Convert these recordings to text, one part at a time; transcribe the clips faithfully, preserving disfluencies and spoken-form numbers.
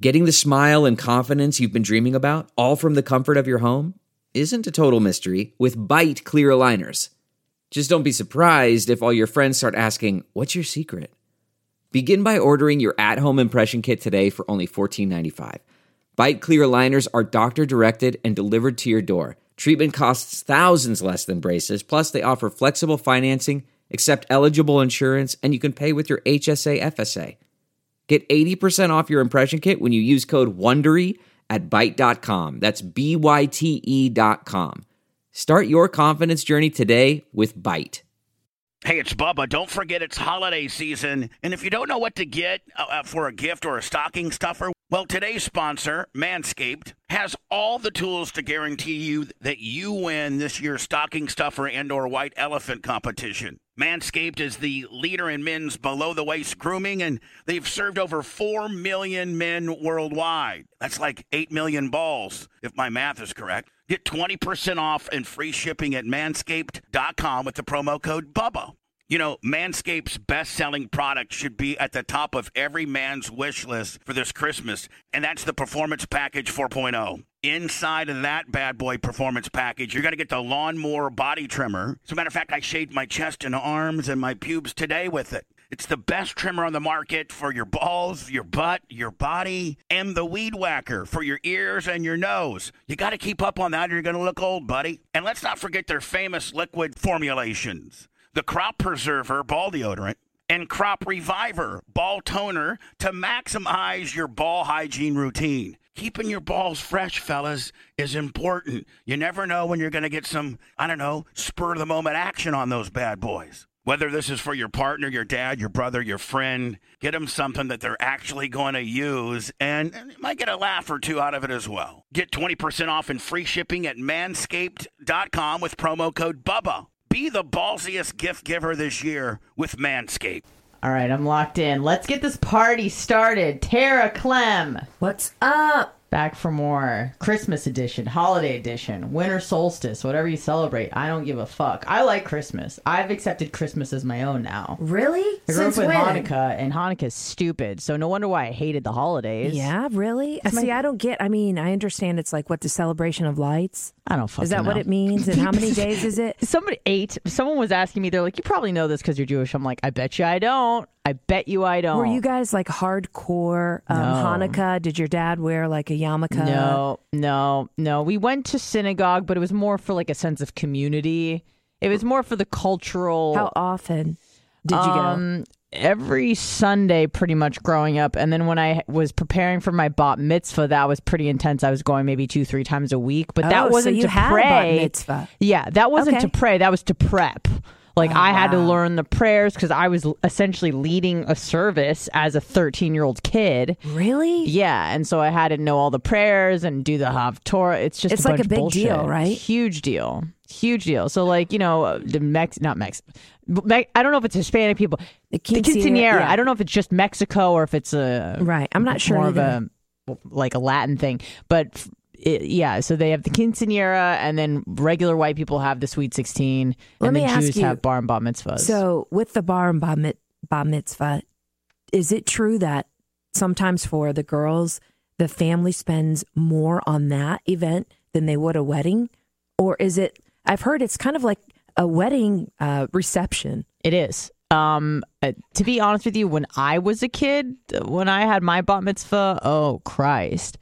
Getting the smile and confidence you've been dreaming about, all from the comfort of your home, isn't a total mystery with Byte clear aligners. Just don't be surprised if all your friends start asking, "What's your secret?" Begin by ordering your at-home impression kit today for only fourteen ninety-five. Byte clear aligners are doctor-directed and delivered to your door. Treatment costs thousands less than braces, plus they offer flexible financing, accept eligible insurance, and you can pay with your H S A F S A. Get eighty percent off your impression kit when you use code WONDERY at byte dot com. That's B Y T E dot com. Start your confidence journey today with Byte. Hey, it's Bubba. Don't forget it's holiday season. And if you don't know what to get uh, for a gift or a stocking stuffer, well, today's sponsor, Manscaped, has all the tools to guarantee you that you win this year's stocking stuffer and or white elephant competition. Manscaped is the leader in men's below-the-waist grooming, and they've served over four million men worldwide. That's like eight million balls, if my math is correct. Get twenty percent off and free shipping at manscaped dot com with the promo code BUBBA. You know, Manscaped's best-selling product should be at the top of every man's wish list for this Christmas, and that's the Performance Package four point oh. Inside of that bad boy performance package, you're going to get the Lawnmower Body Trimmer. As a matter of fact, I shaved my chest and arms and my pubes today with it. It's the best trimmer on the market for your balls, your butt, your body, and the Weed Whacker for your ears and your nose. You got to keep up on that or you're going to look old, buddy. And let's not forget their famous liquid formulations. The Crop Preserver Ball Deodorant and Crop Reviver Ball Toner to maximize your ball hygiene routine. Keeping your balls fresh, fellas, is important. You never know when you're going to get some, I don't know, spur-of-the-moment action on those bad boys. Whether this is for your partner, your dad, your brother, your friend, get them something that they're actually going to use, and you might get a laugh or two out of it as well. Get twenty percent off and free shipping at manscaped dot com with promo code BUBBA. Be the ballsiest gift giver this year with Manscaped. All right, I'm locked in. Let's get this party started. Tara Clem. What's up? Back for more. Christmas edition, holiday edition, winter solstice, whatever you celebrate. I don't give a fuck. I like Christmas. I've accepted Christmas as my own now. Really? I grew Since up with when? Hanukkah, and Hanukkah's stupid, so no wonder why I hated the holidays. Yeah, really? It's See, my- I don't get, I mean, I understand it's like, what, the celebration of lights? I don't fucking Is that know. what it means? And how many days is it? Somebody ate. Someone was asking me, they're like, you probably know this because you're Jewish. I'm like, I bet you I don't. I bet you I don't. Were you guys like hardcore um, No. Hanukkah? Did your dad wear like a yarmulke? No, no, no. We went to synagogue, but it was more for like a sense of community. It was more for the cultural. How often did you um, Every Sunday, pretty much growing up. And then when I was preparing for my bat mitzvah, that was pretty intense. I was going maybe two, three times a week. But go? that Oh, wasn't so you to had pray. a bat mitzvah. Yeah, that wasn't Okay. to pray. That was to prep. Like, Oh, I had to wow. learn the prayers because I was essentially leading a service as a thirteen-year-old kid. Really? Yeah, and so I had to know all the prayers and do the Haftorah. It's just It's a like bunch a big of bullshit. deal, right? Huge deal. Huge deal. So, like, you know, the Mex, not Mex, Me- I don't know if it's Hispanic people. The The quinceañera, quinceañera. yeah. I don't know if it's just Mexico or if it's a Right. I'm not sure more either. of a like a Latin thing, but. It, yeah, so they have the quinceañera, and then regular white people have the sweet sixteen, Let and me then ask Jews you- have bar and bat mitzvahs. So with the bar and bar, mit- bar mitzvah, is it true that sometimes for the girls, the family spends more on that event than they would a wedding? Or is it, I've heard it's kind of like a wedding uh, reception. It is. Um, uh, to be honest with you, when I was a kid, when I had my bat mitzvah, oh Christ,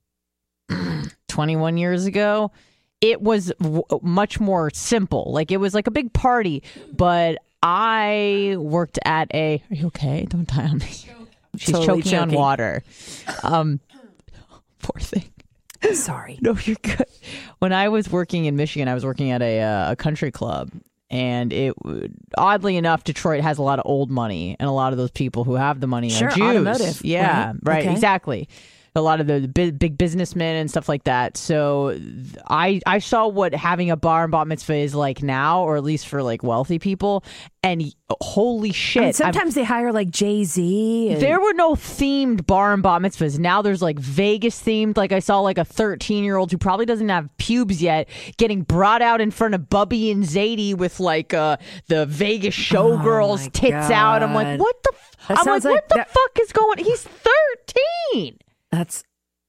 twenty-one years ago, it was w- much more simple. Like, it was like a big party, but I worked at a, are you okay? Don't die on me. She's Totally choking, on choking. water. Um, poor thing. Sorry. No, you're good. When I was working in Michigan, I was working at a, uh, a country club. And it, oddly enough, Detroit has a lot of old money, and a lot of those people who have the money Sure, are Jews. automotive, Yeah, right? right, Okay. exactly. A lot of the big, big businessmen and stuff like that. So th- I I saw what having a bar and bat mitzvah is like now, or at least for like wealthy people. And y- holy shit! I mean, I've- sometimes they hire like Jay-Z. And there were no themed bar and bat mitzvahs. Now there's like Vegas themed. Like I saw like a thirteen year old who probably doesn't have pubes yet getting brought out in front of Bubby and Zadie with like uh, the Vegas showgirls Oh my tits out. I'm like, God. what the? F-? That I'm like, sounds what like the that- fuck is going? He's thirteen. That's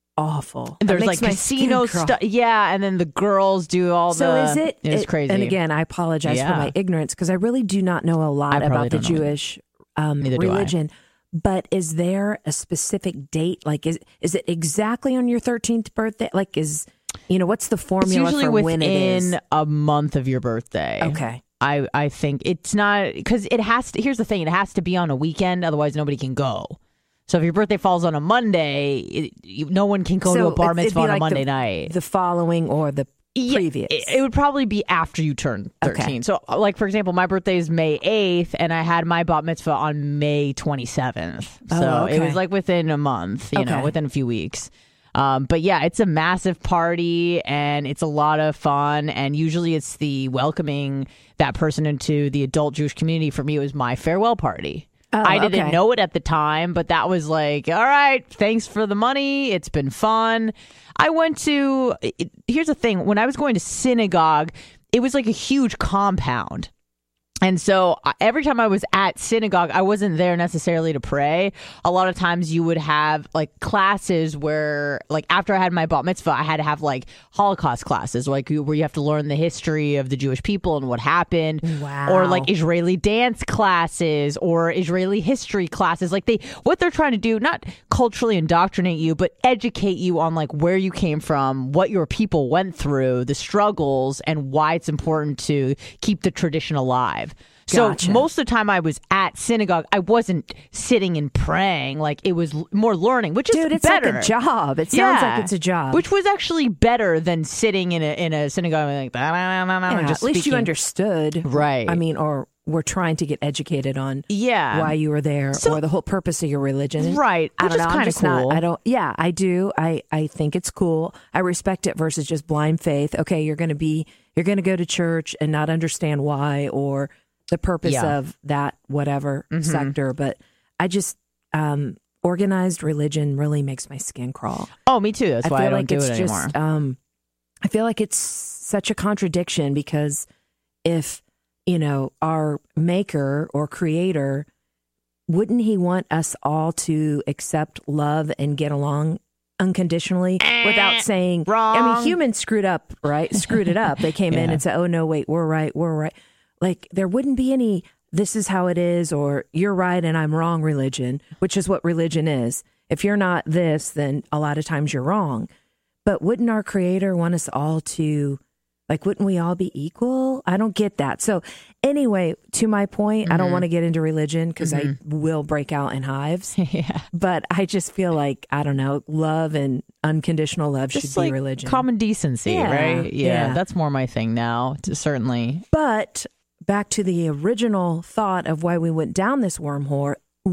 awful. And That there's like makes my casino skin crawl. stuff. Yeah, and then the girls do all So the. is it? It's it- crazy. And again, I apologize Yeah. for my ignorance because I really do not know a lot I probably about the don't know either. Jewish um, Neither do I. religion. But is there a specific date? Like, is is it exactly on your thirteenth birthday? Like, is you know what's the It's formula usually for when it is? within a month of your birthday. Okay. I, I think it's not because it has to. Here's the thing: it has to be on a weekend, otherwise nobody can go. So if your birthday falls on a Monday, it, you, no one can go So to a bar it'd- it'd mitzvah be on a like Monday the, night. The following or the Yeah, previous. It, it would probably be after you turn thirteen. Okay. So, like for example, my birthday is May eighth, and I had my bat mitzvah on May twenty-seventh. So Oh, it okay. was like within a month, you know, Okay. within a few weeks. Um, but yeah, it's a massive party and it's a lot of fun. And usually it's the welcoming that person into the adult Jewish community. For me, it was my farewell party. Oh, I didn't okay. know it at the time, but that was like, all right, thanks for the money. It's been fun. I went to, it, here's the thing. When I was going to synagogue, it was like a huge compound. And so uh, every time I was at synagogue, I wasn't there necessarily to pray. A lot of times you would have like classes where like after I had my bat mitzvah, I had to have like Holocaust classes, like where you have to learn the history of the Jewish people and what happened. Wow. Or like Israeli dance classes or Israeli history classes. Like they, what they're trying to do, not culturally indoctrinate you, but educate you on like where you came from, what your people went through, the struggles, and why it's important to keep the tradition alive. So Gotcha. most of the time I was at synagogue, I wasn't sitting and praying. Like it was l- more learning, which is Dude, it's better. like a job. It sounds Yeah. like it's a job. Which was actually better than sitting in a in a synagogue and like that. Yeah, just at least you speaking. understood. Right. I mean, or we're trying to get educated on Yeah. why you were there So- or the whole purpose of your religion. And Right, I which don't is know. I'm kinda just not- cool. I don't, yeah, I do. I, I think it's cool. I respect it versus just blind faith. Okay, you're going to be, you're going to go to church and not understand why or the purpose Yeah. of that whatever Mhm. sector. But I just, um, organized religion really makes my skin crawl. Oh, me too. That's I why feel I don't like do it's it just, anymore. um, I feel like it's such a contradiction because if, you know, our maker or creator, wouldn't he want us all to accept love and get along unconditionally without saying, I wrong. mean, humans screwed up, right? Screwed it up. They came in Yeah. and said, oh, no, wait, we're right, we're right. Like, there wouldn't be any, this is how it is, or you're right and I'm wrong religion, which is what religion is. If you're not this, then a lot of times you're wrong. But wouldn't our creator want us all to, like, wouldn't we all be equal? I don't get that. So anyway, to my point, I don't want to get into religion because I will break out in hives. Yeah. But I just feel like, I don't know, love and unconditional love Just should like be religion. common decency, Yeah, right? Yeah, yeah. that's more my thing now, t- certainly. But back to the original thought of why we went down this wormhole,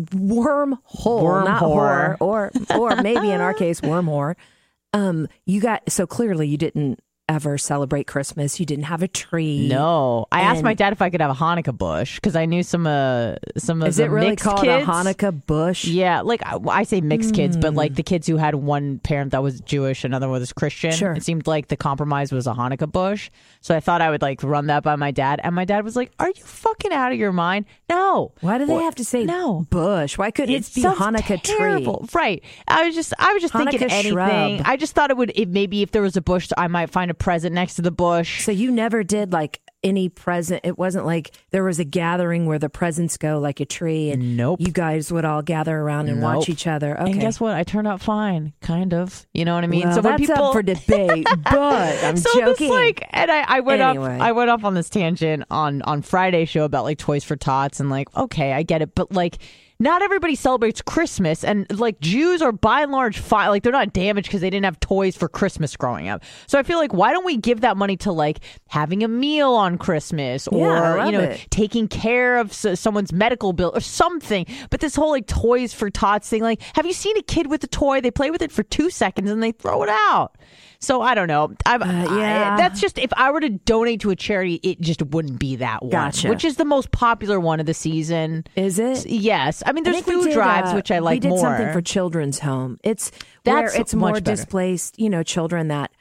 wormhole, not Wormhole. whore, or or maybe in our case, wormhole. Um, you got so clearly you didn't ever celebrate Christmas. You didn't have a tree. No, I asked And- my dad if I could have a Hanukkah bush because I knew some uh some of Is the it really mixed called kids. a Hanukkah bush? Yeah, like I, I say mixed kids, but like the kids who had one parent that was Jewish, another one was Christian. Sure. It seemed like the compromise was a Hanukkah bush. So I thought I would like run that by my dad, and my dad was like, "Are you fucking out of your mind? No." Why do they Well, have to say no bush? Why couldn't it, be sounds Hanukkah terrible. tree? Right. I was just I was just thinking Hanukkah anything. shrub. I just thought it would it, maybe if there was a bush, I might find a present next to the bush. So you never did like any present. It wasn't like there was a gathering where the presents go like a tree, and Nope. you guys would all gather around and Nope. watch each other. Okay. And guess what? I turned out fine, kind of. You know what I mean? Well, so when that's people up for debate, but I'm so joking. this like, and I, I went Anyway. off. I went off on this tangent on on Friday's show about like Toys for Tots and like, okay, I get it, but like, not everybody celebrates Christmas, and like Jews are by and large fine. Like they're not damaged because they didn't have toys for Christmas growing up. So I feel like why don't we give that money to like having a meal on Christmas or Yeah, I love you know it. taking care of s- someone's medical bill or something? But this whole like Toys for Tots thing, like, have you seen a kid with a toy? They play with it for two seconds and they throw it out. So I don't know. I've, Uh, yeah. I, that's just if I were to donate to a charity, it just wouldn't be that one, Gotcha. which is the most popular one of the season. Is it? Yes, I mean I there's think we food did, drives, uh, which I like We did more. something for Children's Home. It's That's where it's much more better. displaced, you know, children that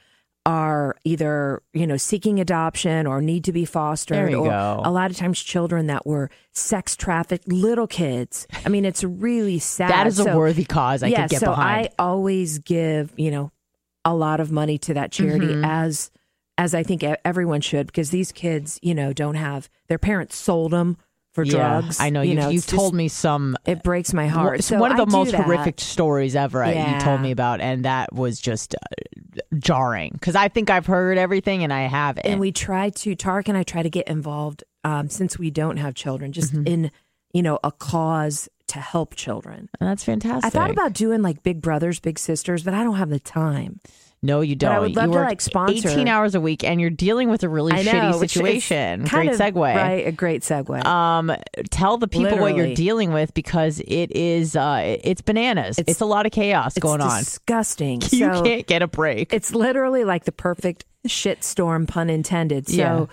are either, you know, seeking adoption or need to be fostered. There you or go. a lot of times children that were sex trafficked, little kids. I mean, it's really sad. That is a So, worthy cause I yeah, could get so behind. I always give, you know, a lot of money to that charity Mm-hmm. as as I think e- everyone should, because these kids, you know, don't have, their parents sold them for yeah, drugs. I know. You You've, know, you've it's just- told me some. It breaks my heart. It's So one of the I do most that. horrific stories ever I- you Yeah. told me about, and that was just uh, jarring because I think I've heard everything and I haven't. And we try to, Tarek and I try to get involved um, since we don't have children, just Mm-hmm. in, you know, a cause to help children. And that's fantastic. I thought about doing like Big Brothers, Big Sisters, but I don't have the time. No, you don't. I would love you to, work like, sponsor- eighteen hours a week, and you're dealing with a really I know, shitty which is situation. kind Great of- segue. Right, a great segue. Um, tell the people what you're Literally. dealing with because it is uh, it's bananas. It's, It's- a lot of chaos it's going on. disgusting. You So can't get a break. it's literally like the perfect shit storm, pun intended. So Yeah.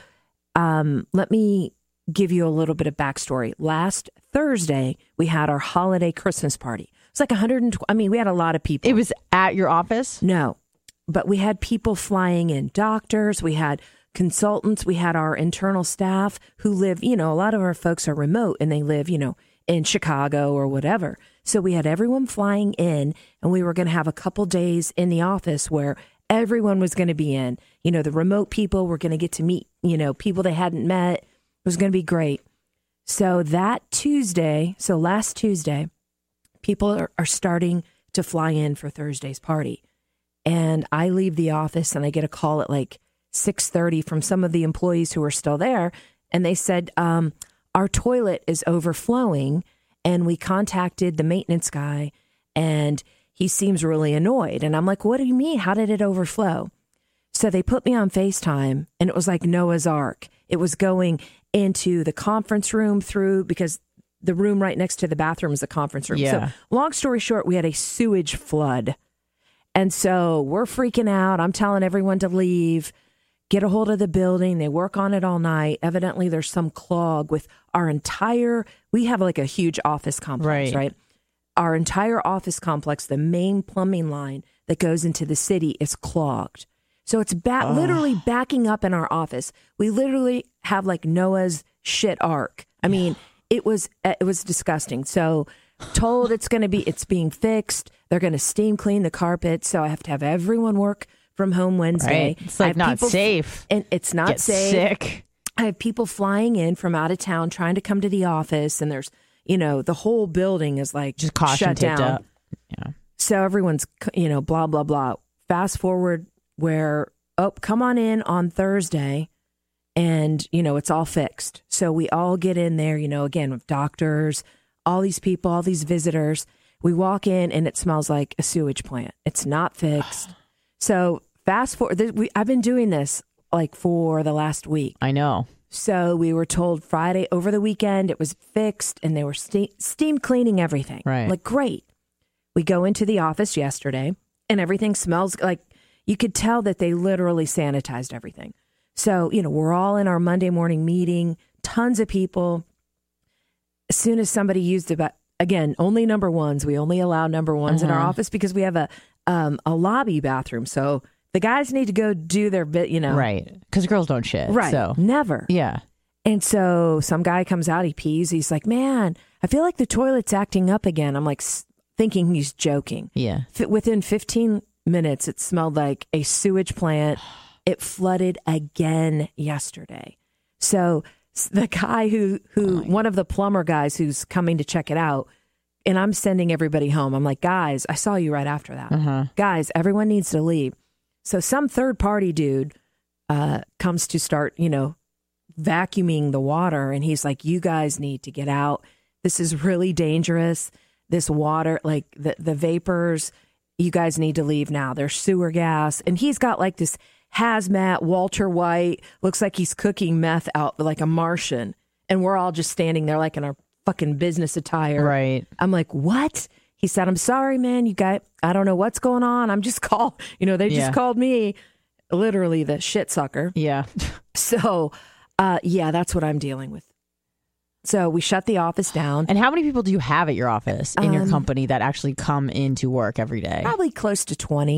um, let me give you a little bit of backstory. Last Thursday, we had our holiday Christmas party. It's like one hundred twenty. I mean, we had a lot of people. It was at your office. No, but we had people flying in, doctors, we had consultants, we had our internal staff who live, you know, a lot of our folks are remote and they live, you know, in Chicago or whatever. So we had everyone flying in and we were going to have a couple days in the office where everyone was going to be in. You know, the remote people were going to get to meet, you know, people they hadn't met. It was going to be great. So that Tuesday, so last Tuesday, people are, are starting to fly in for Thursday's party. And I leave the office and I get a call at like six thirty from some of the employees who are still there. And they said, um, our toilet is overflowing. And we contacted the maintenance guy and he seems really annoyed. And I'm like, what do you mean? How did it overflow? So they put me on FaceTime and it was like Noah's Ark. It was going into the conference room through, because the room right next to the bathroom is a conference room. Yeah. So long story short, we had a sewage flood. And so we're freaking out. I'm telling everyone to leave, get a hold of the building. They work on it all night. Evidently, there's some clog with our entire, we have like a huge office complex, Right. right? Our entire office complex, the main plumbing line that goes into the city is clogged. So it's ba- literally backing up in our office. We literally have like Noah's shit ark. I mean, it was it was disgusting. So told it's going to be, it's being fixed. They're going to steam clean the carpet. So I have to have everyone work from home Wednesday. Right. It's like I have not people- safe. And it's not Get safe. sick. I have people flying in from out of town trying to come to the office. And there's, you know, the whole building is like Just caution shut taped down. up. Yeah. So everyone's, you know, blah, blah, blah. Fast forward where, oh, come on in on Thursday and, you know, it's all fixed. So we all get in there, you know, again, with doctors, all these people, all these visitors. We walk in and it smells like a sewage plant. It's not fixed. So fast forward, this, we, I've been doing this like for the last week. I know. So we were told Friday over the weekend it was fixed and they were ste- steam cleaning everything. Right. Like, great. We go into the office yesterday and everything smells like, you could tell that they literally sanitized everything. So, you know, we're all in our Monday morning meeting, tons of people. As soon as somebody used it, again, only number ones. We only allow number ones in our Uh-huh. office because we have a um, a lobby bathroom. So the guys need to go do their bit, you know. Right. Because girls don't shit. Right. So, Never. yeah. And so some guy comes out, he pees. He's like, man, I feel like the toilet's acting up again. I'm like s- thinking he's joking. Yeah. F- within fifteen minutes, it smelled like a sewage plant. It flooded again yesterday. So s- the guy who, who one of the plumber guys who's coming to check it out, and I'm sending everybody home. I'm like, guys, I saw you right after that. Uh-huh. Guys, everyone needs to leave. So some third party dude uh, comes to start, you know, vacuuming the water. And he's like, you guys need to get out. This is really dangerous. This water, like the, the vapors, you guys need to leave now. There's sewer gas. And he's got like this hazmat, Walter White, looks like he's cooking meth out like a Martian. And we're all just standing there like in our fucking business attire. Right. I'm like, what? He said, I'm sorry, man. You got, I don't know what's going on. I'm just called, you know, they Yeah. just called me literally the shit sucker. Yeah. So, uh, yeah, that's what I'm dealing with. So we shut the office down. And how many people do you have at your office in your Um, company that actually come into work every day? Probably close to twenty.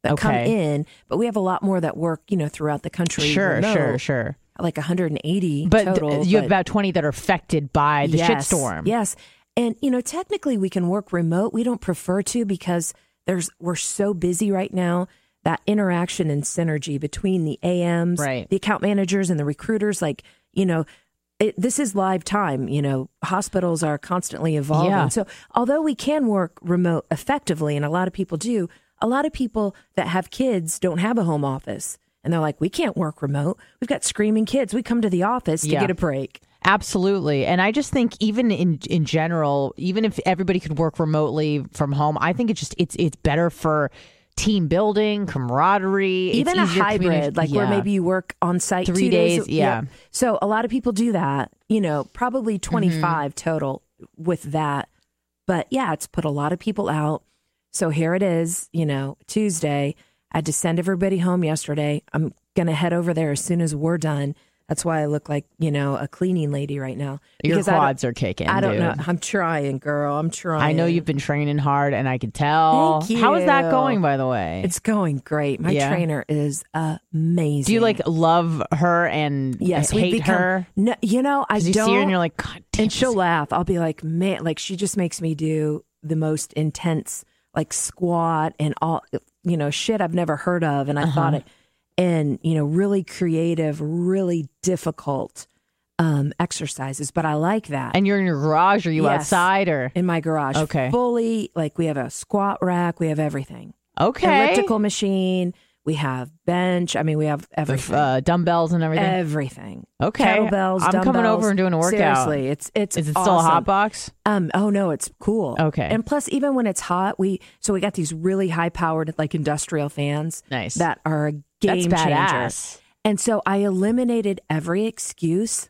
that come Okay. in, but we have a lot more that work, you know, throughout the country. Sure, remote, sure, sure. Like one hundred eighty But total. th- you have but- about twenty that are affected by the yes, shitstorm. Yes. And, you know, technically we can work remote. We don't prefer to because there's we're so busy right now. That interaction and synergy between the A Ms, Right. the account managers and the recruiters, like, you know, it, this is live time. You know, hospitals are constantly evolving. Yeah. So although we can work remote effectively, and a lot of people do, a lot of people that have kids don't have a home office. And they're like, we can't work remote. We've got screaming kids. We come to the office to Yeah. get a break. Absolutely. And I just think even in in general, even if everybody could work remotely from home, I think it's just it's it's better for team building, camaraderie. It's Even a easier hybrid, communi- like where Yeah. maybe you work on site Three two days. days, yeah. So a lot of people do that, you know, probably twenty-five Mm-hmm. total with that. But yeah, it's put a lot of people out. So here it is, you know, Tuesday. I had to send everybody home yesterday. I'm going to head over there as soon as we're done. That's why I look like, you know, a cleaning lady right now. Your Because I don't- quads are kicking. I don't dude. know. I'm trying, girl. I'm trying. I know you've been training hard, and I could tell. Thank How is that you. going, by the way? It's going great. My Yeah. trainer is amazing. Do you like love her and Yes, hate we've become, her? No, you know, I 'Cause you don't. see her and you're like, God damn. and she'll laugh. I'll be like, man, like she just makes me do the most intense, like squat and all, you know, shit I've never heard of. And I Uh-huh. thought it, and you know, really creative, really difficult um, exercises. But I like that. And you're in your garage, or you Yes. outside, or in my garage, Okay. fully, like we have a squat rack, we have everything, okay, elliptical machine, we have bench. I mean, we have everything. uh, dumbbells and everything. Everything. Okay. Kettlebells, I'm coming dumbbells. over and doing a workout. Seriously, it's it's Is it still a awesome. hot box? Um. Oh no, it's cool. Okay. And plus, even when it's hot, we so we got these really high powered like industrial fans. Nice. That are a game That's changer. badass. And so I eliminated every excuse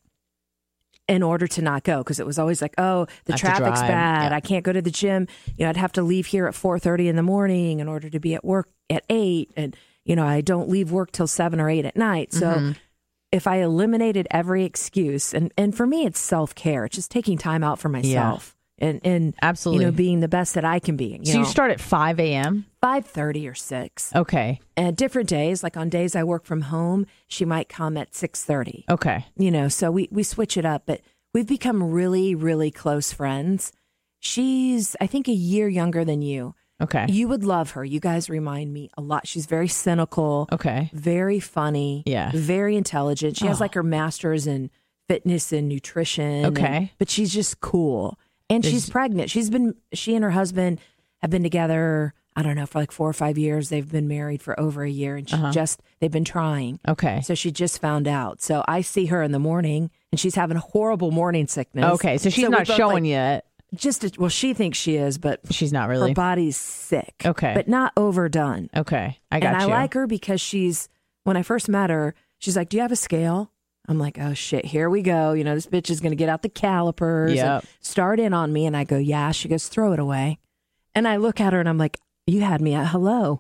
in order to not go, because it was always like, oh, the I have to traffic's drive. bad. Yeah. I can't go to the gym. You know, I'd have to leave here at four thirty in the morning in order to be at work at eight, and you know, I don't leave work till seven or eight at night. So. Mm-hmm. If I eliminated every excuse, and, and for me, it's self care. It's just taking time out for myself, and and Absolutely. you know, being the best that I can be. You So know, you start at five a.m.? five thirty or six. Okay. And different days, like on days I work from home, she might come at six thirty. Okay. You know, so we we switch it up, but we've become really really close friends. She's I think a year younger than you. Okay. You would love her. You guys remind me a lot. She's very cynical. Okay. Very funny. Yeah. Very intelligent. She has Oh. like her master's in fitness and nutrition. Okay. and- but she's just cool. And There's- she's pregnant. She's been, she and her husband have been together, I don't know, for like four or five years. They've been married for over a year, and she Uh-huh. just, they've been trying. Okay. So she just found out. So I see her in the morning, and she's having horrible morning sickness. Okay. So she's we not both, showing like, yet. Just, to, well, she thinks she is, but She's not her really. body's sick. Okay. But not overdone. Okay. I got and you. I like her because she's, when I first met her, she's like, do you have a scale? I'm like, oh shit, here we go. You know, this bitch is going to get out the calipers Yep. and start in on me. And I go, yeah. She goes, throw it away. And I look at her and I'm like, you had me at hello.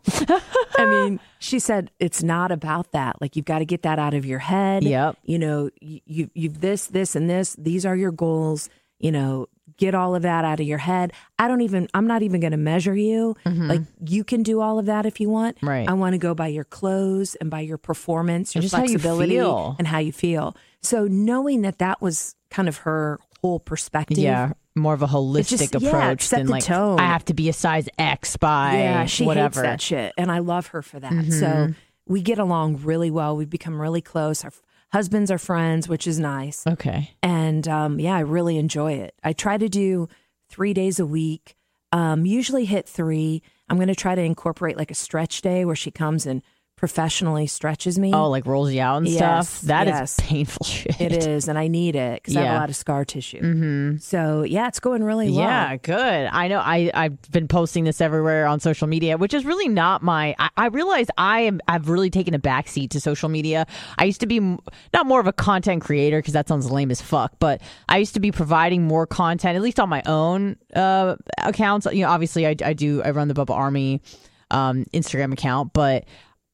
I mean, she said, it's not about that. Like, you've got to get that out of your head. Yep. You know, you, you, you've this, this, and this. These are your goals. You know, get all of that out of your head. I don't even, I'm not even going to measure you. Like, you can do all of that if you want. Mm-hmm. Right. I want to go by your clothes and by your performance, your Just how you flexibility, feel. and how you feel. So knowing that that was kind of her whole perspective. Yeah. More of a holistic just- yeah, approach set than the like, tone. I have to be a size X by Yeah, she whatever. hates that shit, and I love her for that. Mm-hmm. So we get along really well. We've become really close. Our f- husbands are friends, which is nice. Okay. And um, yeah, I really enjoy it. I try to do three days a week. Um, usually hit three. I'm going to try to incorporate like a stretch day where she comes and professionally stretches me. Oh, like rolls you out and Yes, stuff? That is yes. painful shit. It is, and I need it because I have Yeah. a lot of scar tissue. Mm-hmm. So yeah, it's going really well. Yeah, good. I know I, I've been posting this everywhere on social media, which is really not my, I, I realize I am, I've really taken a backseat to social media. I used to be m- not more of a content creator because that sounds lame as fuck, but I used to be providing more content, at least on my own uh, accounts. You know, obviously I, I do, I run the Bubba Army um, Instagram account, but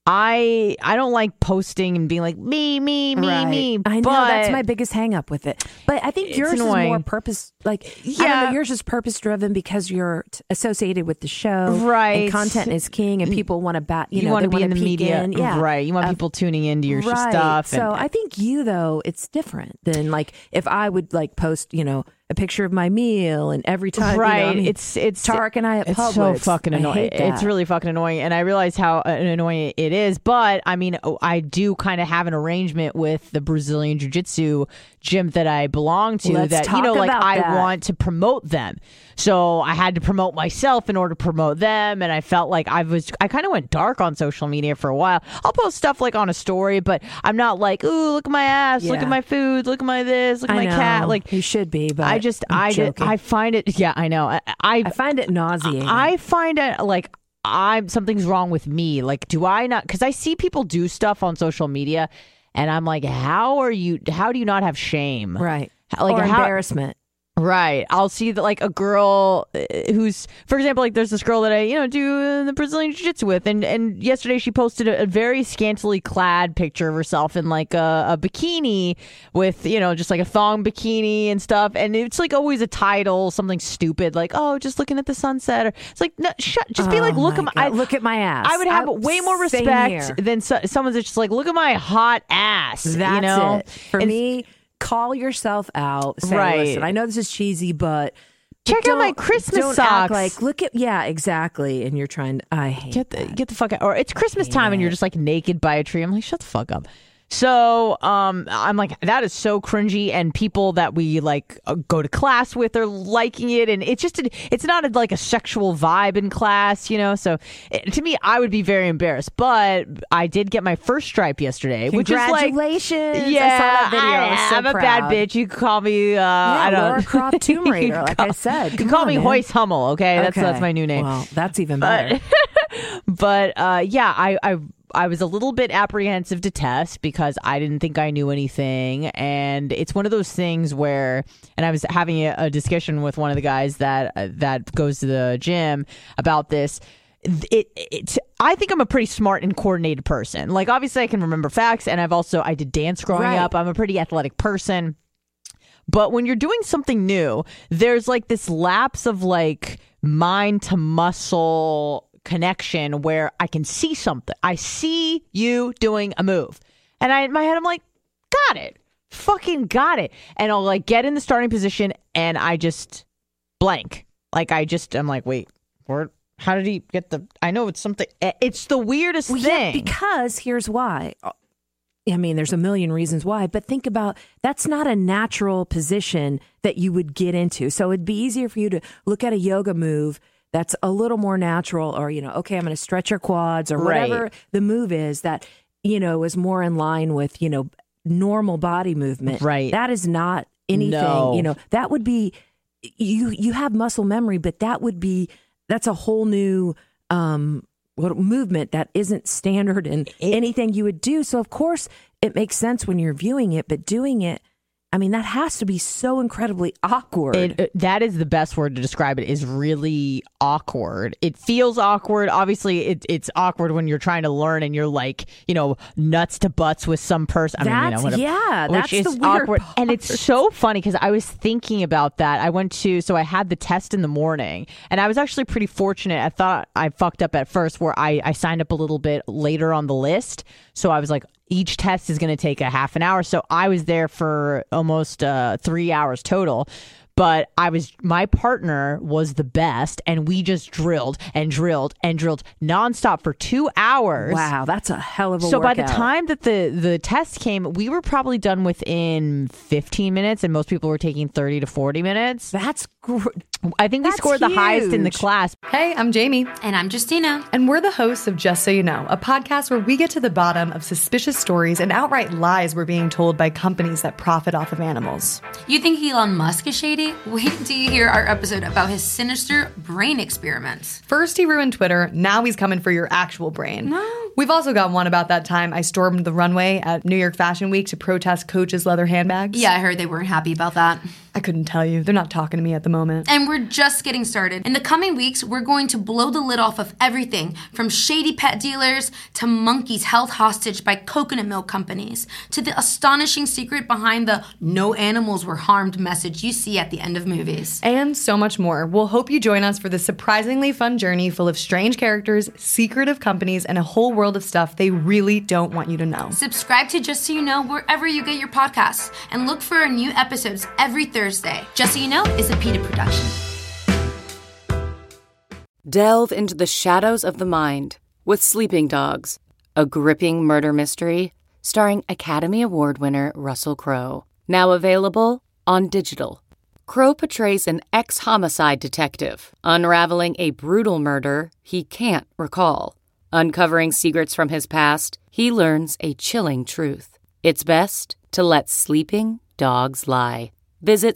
I I don't like posting and being like me me me right. me. I know but that's my biggest hang up with it. But I think yours annoying. is more purpose like Yeah. I don't know, yours is purpose driven because you're t- associated with the show. Right. And content is king and people want to bat you, you know, want to they be in wanna the peek media, in. Yeah. right? You want Uh, people tuning into your right. stuff. So and, I think you though it's different than like if I would like post, you know, a picture of my meal and every time right, you know, I mean, it's it's Tarek and I at it's Publix. so fucking I annoying. hate that. It's really fucking annoying, and I realize how uh, annoying it is. But I mean, I do kind of have an arrangement with the Brazilian Jiu-Jitsu gym that I belong to. Let's that you talk know, like about I that. want to promote them, so I had to promote myself in order to promote them, and I felt like I was I kind of went dark on social media for a while. I'll post stuff like on a story, but I'm not like, ooh, look at my ass, look Yeah. at my food, look at my this, look at I my know. cat. Like you should be, but I just I'm I just, joking. I find it. Yeah, I know. I I, I find it nauseating. I find it like I'm something's wrong with me. Like, do I not? Because I see people do stuff on social media, and I'm like, how are you? How do you not have shame? right. Like or how, embarrassment. Right. I'll see that like a girl uh, who's, for example, like there's this girl that I, you know, do uh, the Brazilian Jiu-Jitsu with. And, and yesterday she posted a, a very scantily clad picture of herself in like a, a bikini with, you know, just like a thong bikini and stuff. And it's like always a title, something stupid like, oh, just looking at the sunset. Or it's like, no, shut, just be Oh like, look my at my, I, God. Look at my ass. I would have I- way more same respect here. than so, someone's just like, look at my hot ass. That's you know? it. For And me, call yourself out. Say, Right. listen, I know this is cheesy, but Check but out my don't- Christmas don't socks. Act like, look at, yeah, exactly. And you're trying to, I hate Get the that. get the fuck out. Or it's Christmas time and you're just like naked by a tree. I'm like, shut the fuck up. So um, I'm like, that is so cringy, and people that we like uh, go to class with are liking it, and it's just a, it's not a, like a sexual vibe in class, you know. So it, to me, I would be very embarrassed. But I did get my first stripe yesterday, which is like, Congratulations. yeah, I saw that video. I, was so am a proud. bad bitch. You can call me, uh, I don't Laura Croft Tomb You Raider, can like call- I said. You Come can call on, me man. Hoist Hummel. Okay, that's Okay. that's my new name. Well, that's even better. But uh, yeah, I, I I was a little bit apprehensive to test because I didn't think I knew anything, and it's one of those things where. And I was having a, a discussion with one of the guys that uh, that goes to the gym about this. It, it I think I'm a pretty smart and coordinated person. Like obviously I can remember facts, and I've also I did dance growing Right. up. I'm a pretty athletic person. But when you're doing something new, there's like this lapse of like mind to muscle connection where I can see something. I see you doing a move. And I in my head I'm like, got it. Fucking got it. And I'll like get in the starting position and I just blank. Like I just I'm like, wait, where how did he get the I know it's something it's the weirdest Well, thing. yeah, because here's why. I mean, there's a million reasons why, but think about that's not a natural position that you would get into. So it'd be easier for you to look at a yoga move that's a little more natural, or, you know, okay, I'm going to stretch your quads or whatever Right. the move is that, you know, is more in line with, you know, normal body movement. Right. That is not anything, No. you know, that would be, you, you have muscle memory, but that would be, that's a whole new, um, what movement that isn't standard in anything you would do. So of course it makes sense when you're viewing it, but doing it, I mean, that has to be so incredibly awkward. It, it- that is the best word to describe it, is really awkward. It feels awkward. Obviously, it, it's awkward when you're trying to learn and you're like, you know, nuts to butts with some person. I mean, you know, That's- whatever, yeah, which that's is the weird awkward. part. And it's so funny because I was thinking about that. I went to, so I had the test in the morning, and I was actually pretty fortunate. I thought I fucked up at first where I, I signed up a little bit later on the list. So I was like, each test is going to take a half an hour. So I was there for almost uh, three hours total. But I was, my partner was the best, and we just drilled and drilled and drilled nonstop for two hours. Wow, that's a hell of a So by workout. the time that the, the test came, we were probably done within fifteen minutes, and most people were taking thirty to forty minutes. That's gr- I think we That's scored the highest in the huge. class. Hey, I'm Jamie, And I'm Justina. and we're the hosts of Just So You Know, a podcast where we get to the bottom of suspicious stories and outright lies we're being told by companies that profit off of animals. You think Elon Musk is shady? Wait till you hear our episode about his sinister brain experiments. First, he ruined Twitter. Now he's coming for your actual brain. No. We've also got one about that time I stormed the runway at New York Fashion Week to protest Coach's leather handbags. Yeah, I heard they weren't happy about that. I couldn't tell you. They're not talking to me at the moment. And we're just getting started. In the coming weeks, we're going to blow the lid off of everything from shady pet dealers to monkeys held hostage by coconut milk companies to the astonishing secret behind the no animals were harmed message you see at the end of movies. And so much more. We'll hope you join us for this surprisingly fun journey full of strange characters, secretive companies, and a whole world of stuff they really don't want you to know. Subscribe to Just So You Know wherever you get your podcasts and look for our new episodes every Thursday. Just So You Know is a PETA production. Delve into the shadows of the mind with Sleeping Dogs, a gripping murder mystery starring Academy Award winner Russell Crowe. Now available on digital. Crowe portrays an ex-homicide detective unraveling a brutal murder he can't recall. Uncovering secrets from his past, he learns a chilling truth. It's best to let sleeping dogs lie. Visit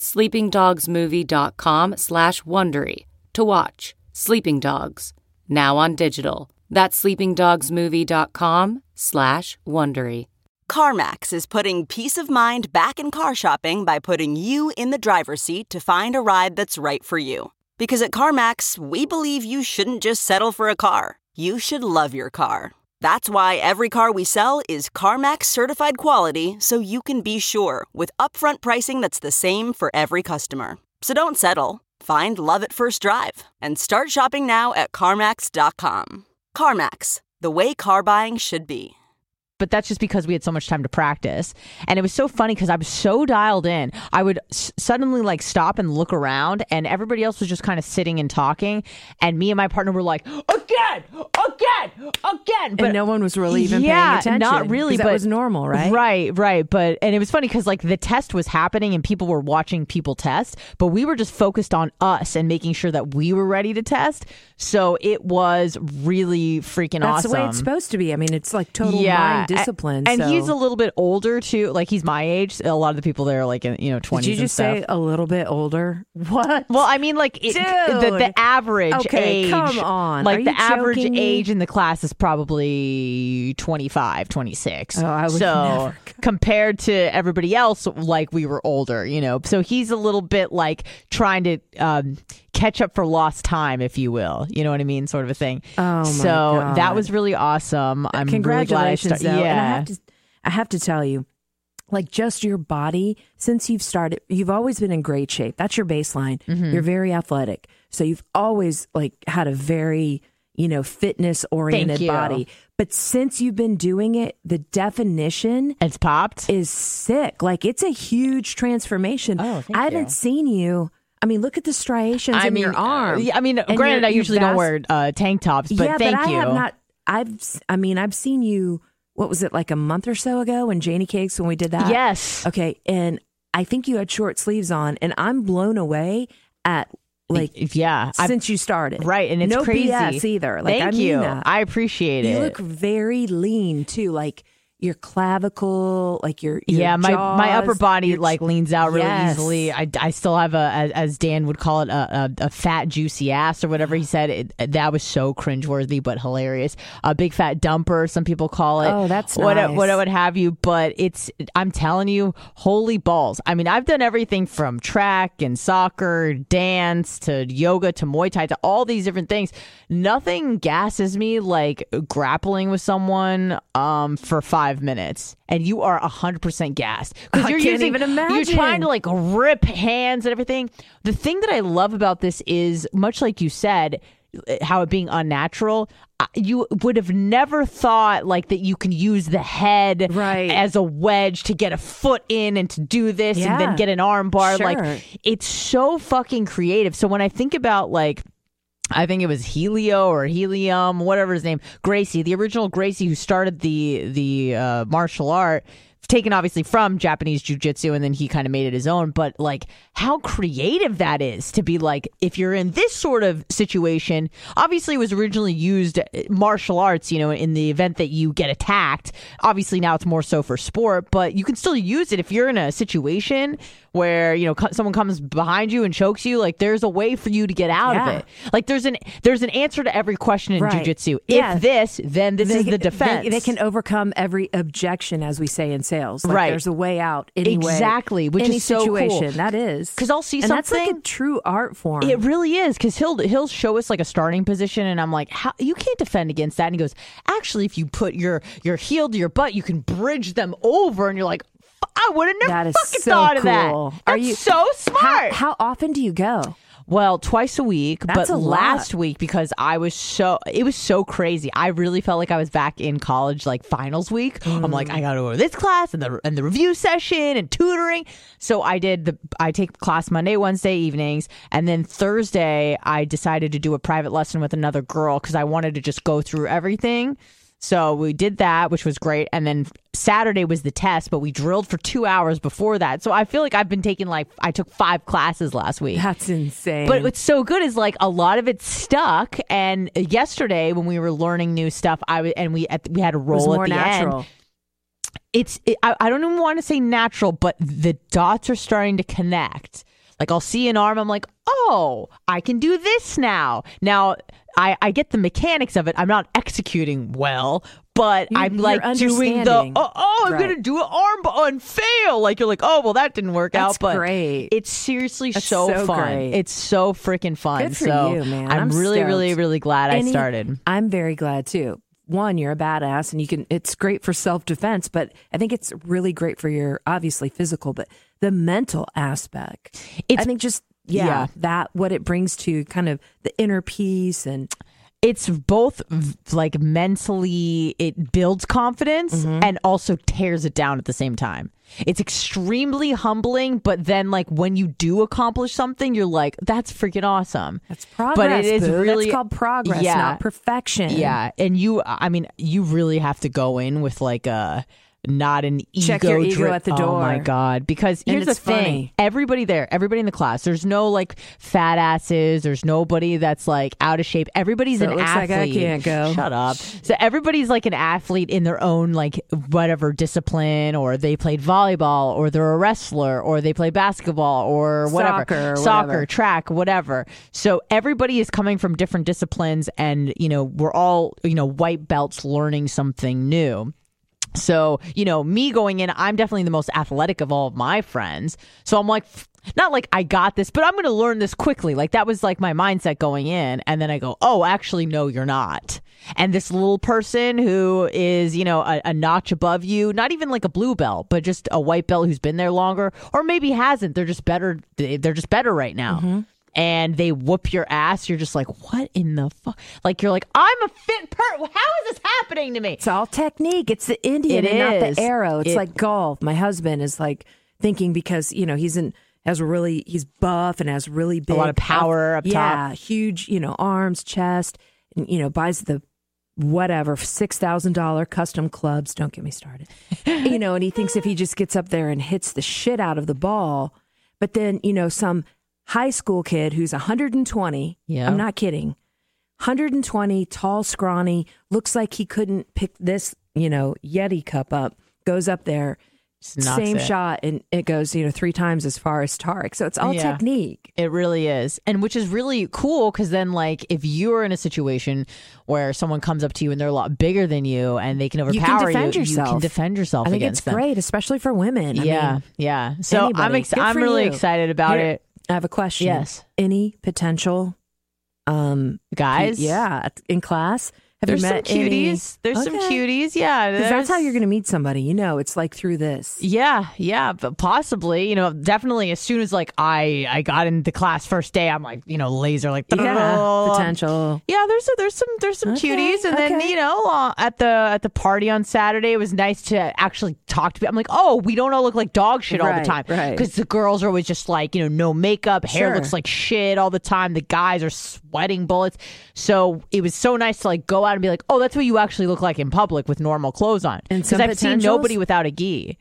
sleepingdogsmovie.com slash Wondery to watch Sleeping Dogs, now on digital. That's sleepingdogsmovie.com slash Wondery. CarMax is putting peace of mind back in car shopping by putting you in the driver's seat to find a ride that's right for you. Because at CarMax, we believe you shouldn't just settle for a car. You should love your car. That's why every car we sell is CarMax certified quality, so you can be sure with upfront pricing that's the same for every customer. So don't settle. Find love at first drive and start shopping now at CarMax dot com. CarMax, the way car buying should be. But that's just because we had so much time to practice. And it was so funny because I was so dialed in. I would s- suddenly like stop and look around and everybody else was just kind of sitting and talking. And me and my partner were like, again, again, again. But and no one was really even yeah, paying attention. not really. But But that was normal, right? Right, right. But, and it was funny because like the test was happening and people were watching people test, but we were just focused on us and making sure that we were ready to test. So it was really freaking That's awesome. the way it's supposed to be. I mean, it's like total Yeah. mind discipline. And so. he's a little bit older too. Like he's my age. A lot of the people there are like in, you know, twenties. Did you just and say stuff. a little bit older? What? Well, I mean, like it, the, the average Okay, age. come on. Like Are the you average joking me? age in the class is probably twenty-five, twenty-six. Oh, I would so never. compared to everybody else, like we were older, you know. So he's a little bit like trying to um, catch up for lost time, if you will. You know what I mean? Sort of a thing. Oh, my so God. that was really awesome. I'm Congratulations, really glad I though. sta- And I yeah. have to, I have to tell you, like just your body, since you've started, you've always been in great shape. That's your baseline. Mm-hmm. You're very athletic. So you've always like had a very, you know, fitness oriented you. body. But since you've been doing it, the definition It's popped. is sick. Like it's a huge transformation. Oh, thank I haven't you. seen you. I mean, look at the striations I in mean, your arm. uh, yeah, I mean, And granted, your- I your usually don't vast- wear uh, tank tops, but yeah, thank but I you. have not. I've. I mean, I've seen you. What was it like a month or so ago when Janie Cakes when we did that? Yes. Okay, and I think you had short sleeves on, and I'm blown away at like yeah, I've- since you started. right, and it's no crazy. B S either. Like, Thank I mean you. that. I appreciate You it. look very lean too. Like your clavicle, like your, your yeah, my my upper jaws, body your- like leans out really Yes. easily. I, I still have a, as, as Dan would call it, a, a, a fat juicy ass or whatever he said. It, that was so cringeworthy but hilarious. A big fat dumper, some people call it. Oh, that's what nice. what would have you. But it's I'm telling you, holy balls. I mean, I've done everything from track and soccer, dance to yoga to Muay Thai to all these different things. Nothing gasses me like grappling with someone um for five minutes. And you are one hundred percent gassed. Because I you're can't using, even You're imagine. trying to like rip hands and everything. The thing that I love about this is, much like you said, how it being unnatural, uh, you would have never thought like that you can use the head Right. as a wedge to get a foot in and to do this and Yeah. then get an arm bar. Sure. Like it's so fucking creative. So when I think about like, I think it was Helio or Helium, whatever his name, Gracie, the original Gracie who started the the uh, martial art. taken obviously from Japanese jiu-jitsu, and then he kind of made it his own. But like how creative that is to be like, if you're in this sort of situation, obviously it was originally used martial arts, you know, in the event that you get attacked. Obviously now it's more so for sport, but you can still use it if you're in a situation where, you know, co- someone comes behind you and chokes you. Like there's a way for you to get out yeah. of it. Like there's an there's an answer to every question in right. jiu-jitsu. Yeah. If this, then this they, is the defense. They, they can overcome every objection, as we say in sales. Like right. There's a way out. Anyway, exactly. Which any is so situation. cool. That is. Because I'll see and something. That's like a true art form. It really is. Because he'll he'll show us like a starting position, and I'm like, how you can't defend against that. And he goes, actually, if you put your your heel to your butt, you can bridge them over. And you're like, I would have never that is fucking so thought of that. cool. That's Are you so smart. How, how often do you go? Well, twice a week, That's but a last lot. week because I was so it was so crazy. I really felt like I was back in college, like finals week. Mm. I'm like, I got to go to this class and the and the review session and tutoring. So I did the I take class Monday, Wednesday evenings, and then Thursday I decided to do a private lesson with another girl because I wanted to just go through everything. So we did that, which was great. And then Saturday was the test, but we drilled for two hours before that. So I feel like I've been taking like, I took five classes last week. That's insane. But what's so good is like a lot of it stuck. And yesterday when we were learning new stuff, I w- and we at, we had a roll it was more at the natural. end. It's, it, I, I don't even want to say natural, but the dots are starting to connect. Like I'll see an arm, I'm like, oh, I can do this now. Now, I, I get the mechanics of it. I'm not executing well, but You- I'm you're like doing the, understanding. oh, oh I'm Right. going to do an arm and fail. Like you're like, oh, well, that didn't work That's out. But great. it's seriously That's so, so fun. great. It's so freaking fun. Good for so you, man. I'm, I'm really, stoked. really, really glad I Any- started. I'm very glad too. One, you're a badass, and you can. It's great for self defense, but I think it's really great for your obviously physical, but the mental aspect. It's- I think just yeah, yeah. that what it brings to kind of the inner peace and. It's both v- like mentally, it builds confidence Mm-hmm. and also tears it down at the same time. It's extremely humbling, but then like when you do accomplish something, you're like, that's freaking awesome. That's progress. But it is boo. really That's called progress, yeah, not perfection. Yeah. And you, I mean, you really have to go in with like a, not an ego. Check your ego drip- at the Oh my door. God. Because And here's the it's thing. funny. Everybody there, everybody in the class, there's no like fat asses. There's nobody that's like out of shape. Everybody's So an it looks like athlete. I can't go. Shut up. So everybody's like an athlete in their own like whatever discipline, or they played volleyball, or they're a wrestler, or they play basketball, or whatever. Soccer, Soccer, whatever. track, whatever. So everybody is coming from different disciplines, and you know, we're all, you know, white belts learning something new. So, you know, me going in, I'm definitely the most athletic of all of my friends. So I'm like, not like I got this, but I'm going to learn this quickly. Like that was like my mindset going in. And then I go, oh, actually, no, you're not. And this little person who is, you know, a, a notch above you, not even like a blue belt, but just a white belt who's been there longer, or maybe hasn't. They're just better. They're just better right now. Mm-hmm. And they whoop your ass. You're just like, what in the fuck? Like, you're like, I'm a fit per. How is this happening to me? It's all technique. It's the Indian It and is. not the arrow. It's It- like golf. My husband is like thinking because, you know, he's in has really he's buff and has really big lot of power up top. Yeah, huge, you know, arms, chest, and you know, buys the whatever six thousand dollar custom clubs. Don't get me started. You know, and he thinks if he just gets up there and hits the shit out of the ball, but then, you know, some high school kid who's one hundred twenty. Yeah. I'm not kidding. one hundred twenty, tall, scrawny, looks like he couldn't pick this, you know, Yeti cup up, goes up there, Just knocks same it. shot, and it goes, you know, three times as far as Tarek. So it's all Yeah. technique. It really is. And which is really cool because then, like, if you're in a situation where someone comes up to you and they're a lot bigger than you and they can You can overpower defend you, yourself. you can defend yourself I think against it's them. great, especially for women. I yeah, mean, yeah. So I'm anybody. ex- Good I'm for really you. excited about Here, it. I have a question. Yes. Any potential um Guys? Yeah, in class? Have There's you some met any? cuties. There's some Okay. cuties. Yeah. Because that's how there's- you're going to meet somebody. You know, it's like through this. Yeah, yeah, but possibly, you know, definitely as soon as like I I got into class first day, I'm like, you know, laser like Yeah, potential. Yeah, there's a, there's some there's some Okay, cuties, and then okay. you know uh, at the at the party on Saturday, it was nice to actually talk to people. I'm like, oh, we don't all look like dog shit all Right, the time, right. Because the girls are always just like, you know, no makeup, hair Sure. looks like shit all the time. The guys are sweating bullets. So it was so nice to like go out and be like, oh, that's what you actually look like in public with normal clothes on. And Because some I've seen potentials? nobody without a gi.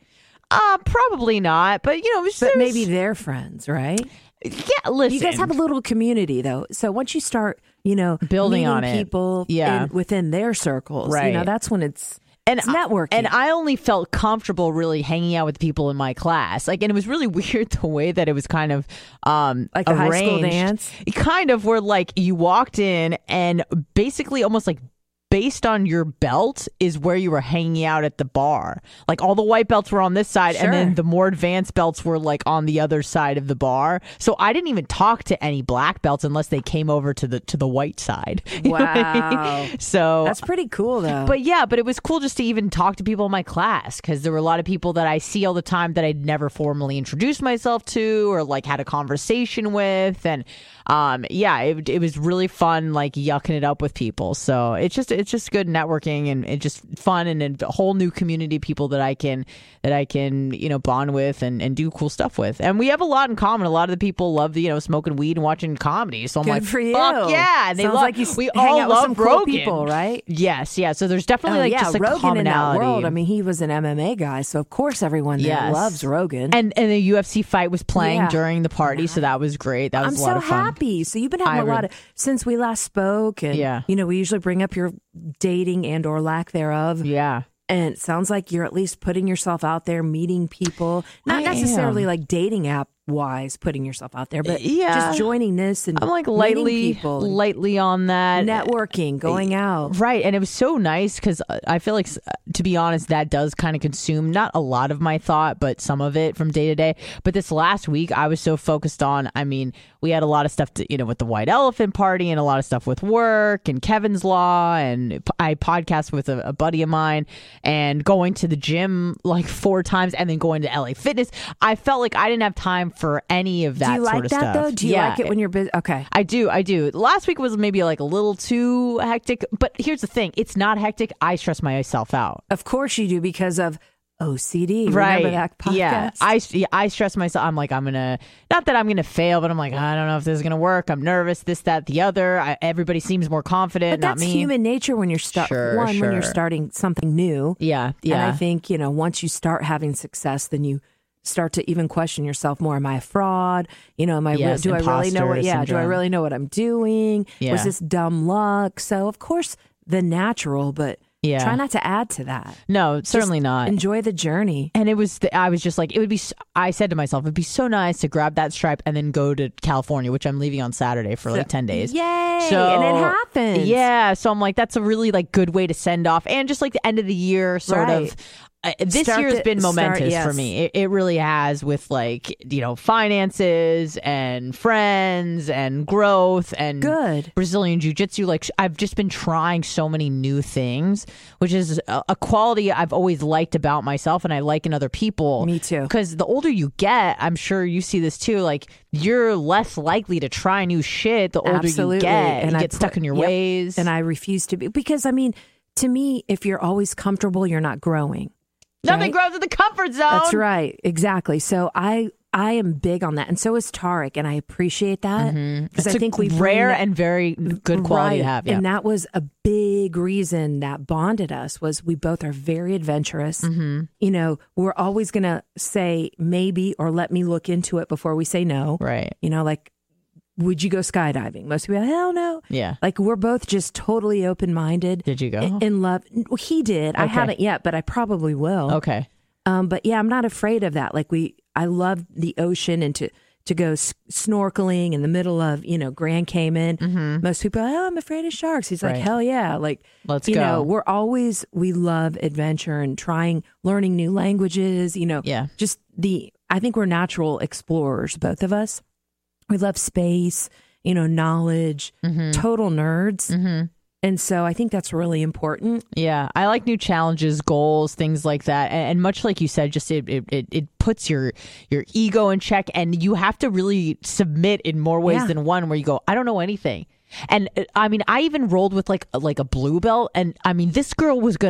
Uh, probably not. But, you know, it was, But maybe they're friends, right? Yeah, listen. You guys have a little community, though. So once you start, you know, building meeting on it, people yeah. in, within their circles, right. you know, that's when it's, and it's networking. And I only felt comfortable really hanging out with people in my class. Like, and it was really weird the way that it was kind of um, like a arranged. high school dance. Kind of where like you walked in and basically almost like based on your belt is where you were hanging out at the bar. Like all the white belts were on this side Sure. and then the more advanced belts were like on the other side of the bar. So I didn't even talk to any black belts unless they came over to the to the white side. You know what I mean? So That's pretty cool though. But yeah, but it was cool just to even talk to people in my class because there were a lot of people that I see all the time that I'd never formally introduced myself to or like had a conversation with. And um, yeah, it, it was really fun like yucking it up with people. So it's just it's just good networking and it's just fun and a whole new community of people that I can that I can, you know, bond with and, and do cool stuff with. And we have a lot in common. A lot of the people love the, you know, smoking weed and watching comedy. So I'm Good like, for you. fuck yeah. And they Sounds love, like you we hang all out with love some cool Rogan. people, right? Yes, yeah. So there's definitely Oh, like yeah, just a Rogan commonality. in that world. I mean, he was an M M A guy, so of course everyone there Yes. loves Rogan. And and the U F C fight was playing Yeah. during the party, so that was great. That was I'm a lot so of fun. happy. So you've been having I a lot would- of since we last spoke, and Yeah. you know we usually bring up your dating and or lack thereof. Yeah. And it sounds like you're at least putting yourself out there, meeting people, not I necessarily am. like dating app wise, putting yourself out there, but Yeah. just joining this and I'm like meeting lightly people, and lightly on that. networking, going out. Right. And it was so nice because I feel like, to be honest, that does kind of consume not a lot of my thought, but some of it from day to day. But this last week, I was so focused on, I mean, we had a lot of stuff, to, you know, with the White Elephant Party and a lot of stuff with work and Kevin's Law. And I podcast with a, a buddy of mine and going to the gym like four times and then going to L A Fitness. I felt like I didn't have time for any of that Do you sort like of that stuff. though? Do you Yeah. like it when you're busy? Okay. I do, I do. Last week was maybe like a little too hectic, but here's the thing: it's not hectic. I stress myself out. Of course you do because of O C D. Right? Remember that podcast? Yeah, I yeah, I stress myself. I'm like, I'm gonna not that I'm gonna fail, but I'm like, I don't know if this is gonna work. I'm nervous. This, that, the other. I, everybody seems more confident. But not that's me. human nature when you're start Sure, one when you're sure. starting something new. Yeah, yeah. And I think, you know, once you start having success, then you start to even question yourself more. Am I a fraud? You know, am I? Yes, do I really know what? imposter Yeah. Do I syndrome. really know what I'm doing? Yeah. Was this dumb luck? So of course the natural, but Yeah. try not to add to that. No, certainly Just not. Enjoy the journey. And it was, the, I was just like, it would be, s- I said to myself, it'd be so nice to grab that stripe and then go to California, which I'm leaving on Saturday for like ten days. Yay! So, and it happens. Yeah. So I'm like, that's a really like good way to send off and just like the end of the year sort Right. of. Uh, this Start year has the- been start- momentous for yes. me. It, it really has with like, you know, finances and friends and growth and Good. Brazilian jiu-jitsu. Like I've just been trying so many new things, which is a, a quality I've always liked about myself and I like in other people. Me too. Because the older you get, I'm sure you see this too, like you're less likely to try new shit the older Absolutely. you get. And you I get stuck put- in your yep. ways. And I refuse to be because I mean, to me, if you're always comfortable, you're not growing. Nothing right? grows in the comfort zone. That's right. Exactly. So I I am big on that. And so is Tarek. And I appreciate that. Because It's I a think we bring rare that- and very good quality to Right. have. Yeah. And that was a big reason that bonded us was we both are very adventurous. Mm-hmm. You know, we're always going to say maybe or let me look into it before we say no. Right. You know, like, would you go skydiving? Most people, hell no. Yeah. Like we're both just totally open-minded. Did you go? In, in love. Well, he did. I Okay. haven't yet, but I probably will. Okay. Um, but yeah, I'm not afraid of that. Like we, I love the ocean and to, to go s- snorkeling in the middle of, you know, Grand Cayman. Mm-hmm. Most people are like, oh, I'm afraid of sharks. He's like, Right. hell yeah. Like, Let's you go. know, we're always, we love adventure and trying, learning new languages, you know, Yeah. just the, I think we're natural explorers, both of us. We love space, you know, knowledge, Mm-hmm. total nerds. Mm-hmm. And so I think that's really important. Yeah, I like new challenges, goals, things like that, and, and much like you said, just it, it it it puts your your ego in check, and you have to really submit in more ways Yeah. than one. Where you go, I don't know anything, and uh, I mean, I even rolled with like a, like a blue belt, and I mean, this girl was gonna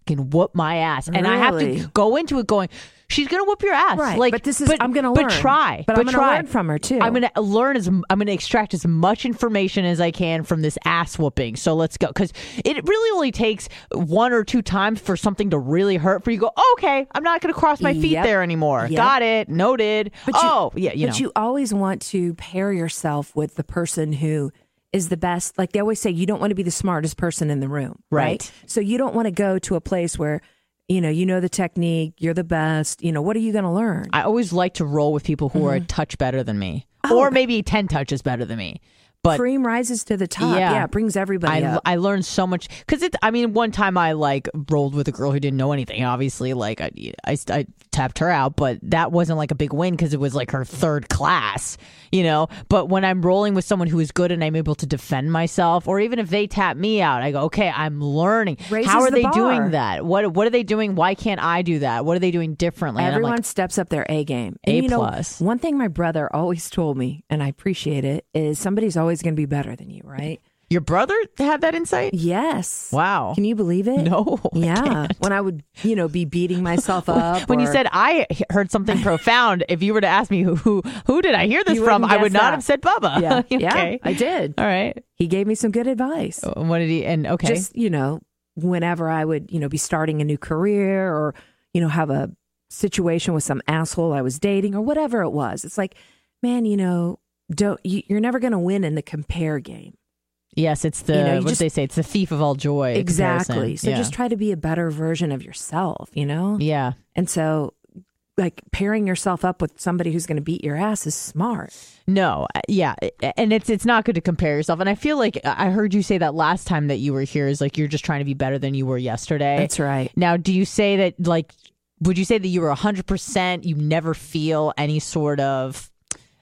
fucking whoop my ass. And I have Really? to go into it going, she's going to whoop your ass. Right. Like, but this is, I'm going to learn. But try. But, but I'm going to try. learn from her too. I'm going to learn as, I'm going to extract as much information as I can from this ass whooping. So let's go. Because it really only takes one or two times for something to really hurt for you to go, oh, okay, I'm not going to cross my feet Yep. there anymore. Yep. Got it. Noted. But you, oh, yeah, you but know. you always want to pair yourself with the person who is the best. Like they always say, you don't want to be the smartest person in the room. Right. Right. So you don't want to go to a place where, you know, you know the technique, you're the best. You know, what are you going to learn? I always like to roll with people who are a touch better than me. Oh. Or maybe ten touches better than me. But Cream rises to the top. Yeah. Yeah, it brings everybody I, up. I learned so much because it. I mean, one time I like rolled with a girl who didn't know anything. Obviously, like I, I, I tapped her out, but that wasn't like a big win because it was like her third class, you know. But when I'm rolling with someone who is good and I'm able to defend myself, or even if they tap me out, I go, okay, I'm learning. Raises How are the they bar. doing that? What What are they doing? Why can't I do that? What are they doing differently? And I'm Everyone like, steps up their A game. A And, you know, plus. one thing my brother always told me, and I appreciate it, is somebody's always going to be better than you, right? your brother had that insight? Yes. Wow. Can you believe it? No, I Yeah. can't. When I would, you know, be beating myself up. When you or- said I he- heard something profound, if you were to ask me who who, who did I hear this You from, wouldn't I would guess not that. have said Bubba. Yeah, okay. yeah, I did. All right. He gave me some good advice. And what did he? And okay. Just, you know, whenever I would, you know, be starting a new career or, you know, have a situation with some asshole I was dating or whatever it was. It's like, man, you know, don't you, you're never going to win in the compare game. yes, it's the you know, you what just- did they say? It's the thief of all joy. Exactly. comparison. So yeah. just try to be a better version of yourself, you know? yeah. And so like pairing yourself up with somebody who's going to beat your ass is smart. No, uh, yeah, and it's it's not good to compare yourself. And I feel like I heard you say that last time that you were here is like you're just trying to be better than you were yesterday. That's right. Now, do you say that like would you say that you were one hundred percent you never feel any sort of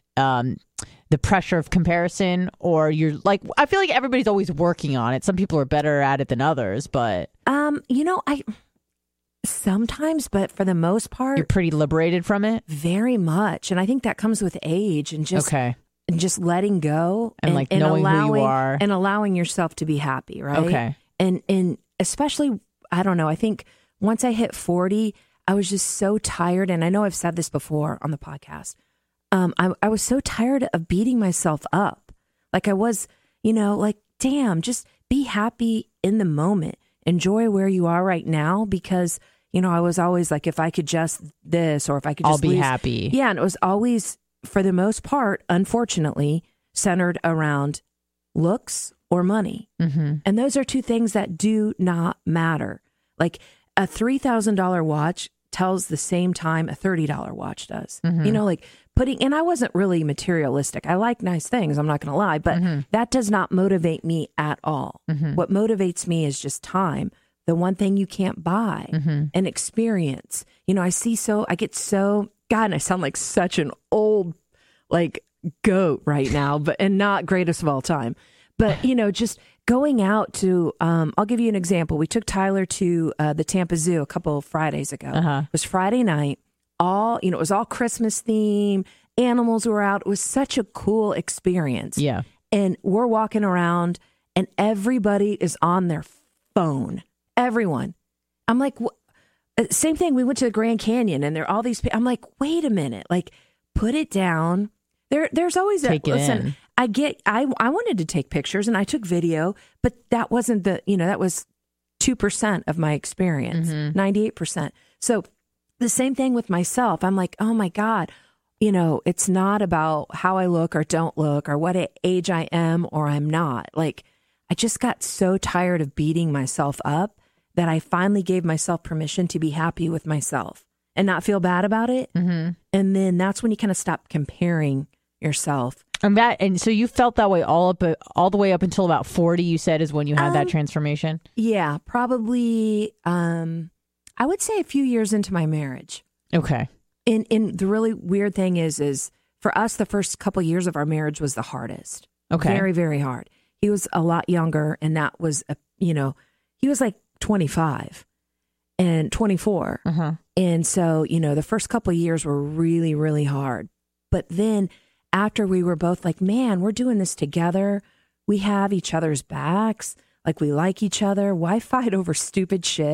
um the pressure of comparison, or you're like I feel like everybody's always working on it. Some people are better at it than others, but Um, you know, I sometimes, but for the most part, you're pretty liberated from it. very much. And I think that comes with age and just Okay. and just letting go And, like, knowing who you allowing, are. and allowing yourself to be happy, right? Okay. And and especially, I don't know, I think once I hit forty, I was just so tired, and I know I've said this before on the podcast. Um, I I was so tired of beating myself up. Like I was, you know, like, damn, just be happy in the moment. Enjoy where you are right now, because, you know, I was always like, if I could just this, or if I could I'll just be lose- happy. Yeah. And it was always, for the most part, unfortunately, centered around looks or money. Mm-hmm. And those are two things that do not matter. Like a three thousand dollars watch tells the same time a thirty dollars watch does. Mm-hmm. You know, like putting, and I wasn't really materialistic. I like nice things, I'm not going to lie, but Mm-hmm. that does not motivate me at all. What motivates me is just time. The one thing you can't buy, Mm-hmm. an experience. You know, I see so, I get so, God, and I sound like such an old, like, goat right now, but, and not greatest of all time. But, you know, just going out to, um, I'll give you an example. We took Tyler to uh, the Tampa Zoo a couple of Fridays ago. Uh-huh. It was Friday night. All, you know, it was all Christmas theme. Animals were out. It was such a cool experience. Yeah. And we're walking around and everybody is on their phone. Everyone. I'm like, wh- uh, same thing. We went to the Grand Canyon and there are all these people. I'm like, wait a minute. Like, put it down. There, there's always a, Take it listen, in. I get, I, I wanted to take pictures and I took video, but that wasn't the, you know, that was two percent of my experience, ninety-eight percent. So the same thing with myself. I'm like, oh my God, you know, it's not about how I look or don't look or what age I am or I'm not. Like, I just got so tired of beating myself up that I finally gave myself permission to be happy with myself and not feel bad about it. Mm-hmm. And then that's when you kind of stop comparing yourself. And that, and so you felt that way all up, all the way up until about forty. You said is when you had that Um, transformation. Yeah, probably, um, I would say a few years into my marriage. Okay. And, and the really weird thing is, is for us, the first couple years of our marriage was the hardest. Okay. Very, very hard. He was a lot younger, and that was, a, you know, he was like twenty-five and twenty-four. Uh-huh. And so, you know, the first couple of years were really, really hard. But then after we were both like, man, we're doing this together. We have each other's backs. Like, we like each other. Why fight over stupid shit?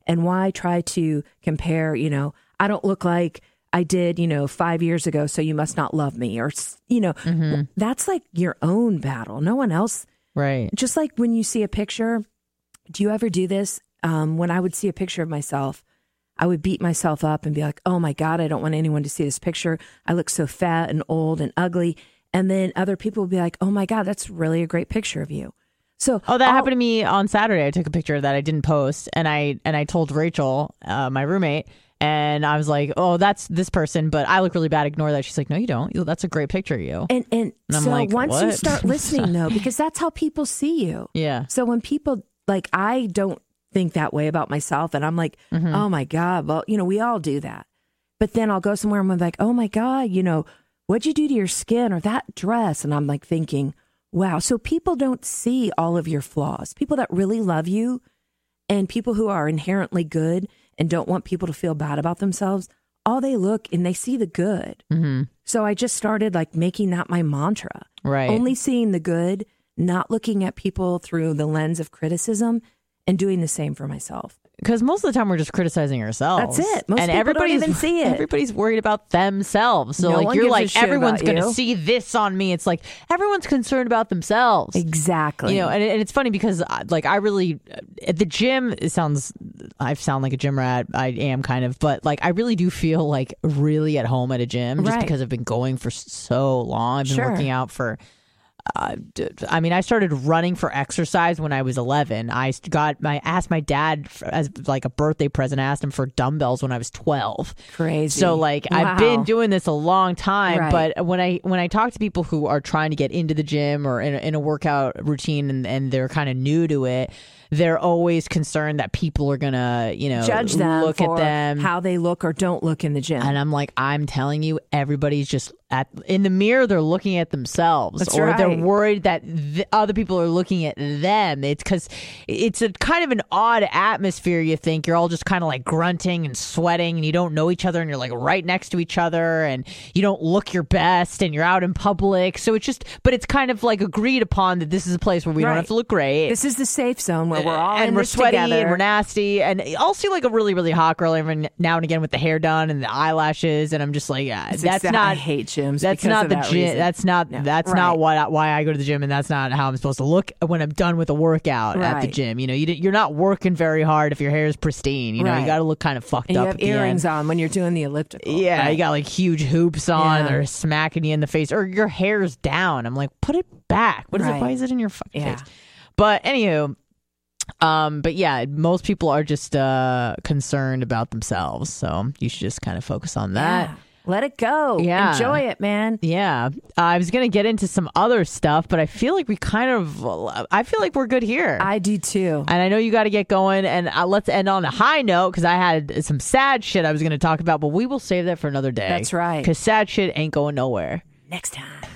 And why try to compare, you know, I don't look like I did, you know, five years ago, so you must not love me, or, you know, mm-hmm. that's like your own battle. No one else. Right. Just like when you see a picture, do you ever do this? Um, when I would see a picture of myself, I would beat myself up and be like, oh my God, I don't want anyone to see this picture. I look so fat and old and ugly. And then other people would be like, oh my God, that's really a great picture of you. So, oh, that all, happened to me on Saturday. I took a picture that I didn't post, and I and I told Rachel, uh, my roommate, and I was like, "Oh, that's this person, but I look really bad. Ignore that." She's like, "No, you don't. That's a great picture of you." And and, and I'm so like, once what? you start listening, though, because that's how people see you. Yeah. So when people like, I don't think that way about myself, and I'm like, mm-hmm. oh my God, well, you know, we all do that. But then I'll go somewhere and I'm like, oh my God, you know, what'd you do to your skin or that dress? And I'm like thinking, wow. So people don't see all of your flaws. People that really love you and people who are inherently good and don't want people to feel bad about themselves, all they look and they see the good. Mm-hmm. So I just started like making that my mantra. Right. Only seeing the good, not looking at people through the lens of criticism, and doing the same for myself. Because most of the time we're just criticizing ourselves. That's it. Most and people everybody's, don't even see it. Everybody's worried about themselves. So no like one you're gives a like, shit everyone's about going to you. see this on me. It's like everyone's concerned about themselves. Exactly. You know, and, and it's funny because uh, like I really at the gym. It sounds I sound like a gym rat. I am kind of, but like I really do feel like really at home at a gym just right. because I've been going for so long. I've been sure. working out for. Uh, I mean, I started running for exercise when I was eleven. I got my asked my dad for, as like a birthday present. I asked him for dumbbells when I was twelve. Crazy. So like wow. I've been doing this a long time. Right. But when I when I talk to people who are trying to get into the gym or in a, in a workout routine and, and they're kind of new to it, they're always concerned that people are gonna, you know, judge them, look for at them, how they look or don't look in the gym. And I'm like, I'm telling you, everybody's just at in the mirror. They're looking at themselves, That's or right. they're worried that the other people are looking at them. It's because it's a kind of an odd atmosphere. You think you're all just kind of like grunting and sweating, and you don't know each other, and you're like right next to each other, and you don't look your best, and you're out in public. So it's just, but it's kind of like agreed upon that this is a place where we right. don't have to look great. This is the safe zone where we're all and in we're this sweaty together. and we're nasty, and I'll see like a really really hot girl every now and again with the hair done and the eyelashes, and I'm just like, yeah, that's, that's exact, not I hate gyms. that's because not of the that gym. reason. That's not No. that's right. not what why I go to the gym, and that's not how I'm supposed to look when I'm done with a workout right. at the gym. You know, you you're not working very hard if your hair is pristine. You know, right. you got to look kind of fucked and up. you have at the earrings end. on when you're doing the elliptical. Yeah, right. you got like huge hoops on, Yeah. they're smacking you in the face, or your hair's down. I'm like, put it back. What is Right. it? Why is it in your fucking Yeah. face? But anywho. Um, but yeah, most people are just uh, concerned about themselves, so you should just kind of focus on that. Yeah. Let it go. Yeah. Enjoy it, man. Yeah, I was gonna get into some other stuff, but I feel like we kind of, I feel like we're good here. I do too. And I know you got to get going, and uh, let's end on a high note because I had some sad shit I was going to talk about, but we will save that for another day. That's right. Because sad shit ain't going nowhere. Next time.